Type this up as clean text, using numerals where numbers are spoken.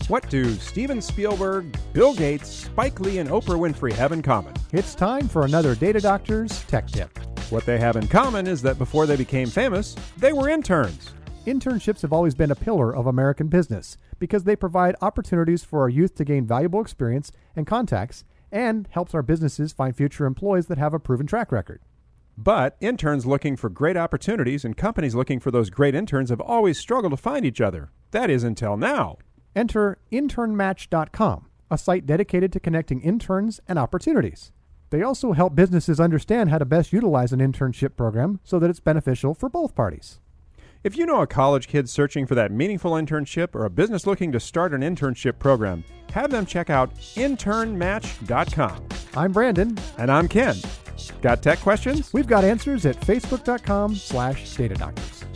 What do Steven Spielberg, Bill Gates, Spike Lee, and Oprah Winfrey have in common? It's time for another Data Doctors Tech Tip. What they have in common is that before they became famous, they were interns. Internships have always been a pillar of American business because they provide opportunities for our youth to gain valuable experience and contacts and helps our businesses find future employees that have a proven track record. But interns looking for great opportunities and companies looking for those great interns have always struggled to find each other. That is until now. Enter internmatch.com, a site dedicated to connecting interns and opportunities. They also help businesses understand how to best utilize an internship program so that it's beneficial for both parties. If you know a college kid searching for that meaningful internship or a business looking to start an internship program, have them check out internmatch.com. I'm Brandon. And I'm Ken. Got tech questions? We've got answers at facebook.com/datadoctors.